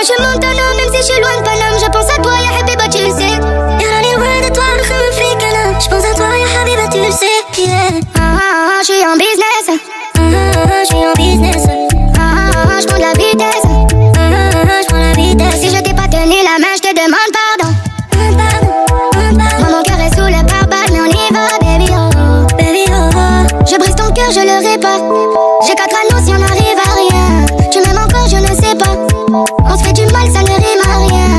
je suis Montana, même si je suis loin de Paname. Je pense à toi, ya Habiba, tu le sais. Et là, loin de toi, comme un flic, je pense à toi, ya Habiba, tu le sais. Yeah. Je suis en business. Je suis en business. Je prends de la vitesse. Je prends la vitesse. Si je t'ai pas tenu la main, je te demande pardon. Moi, mon cœur est sous le pare-balles, mais on y va, baby oh. Baby oh. Je brise ton cœur, je le répare. J'ai 4 anneaux si on n'arrive à rien. Tu m'aimes encore, je ne sais pas. On se fait du mal, ça ne rime à rien.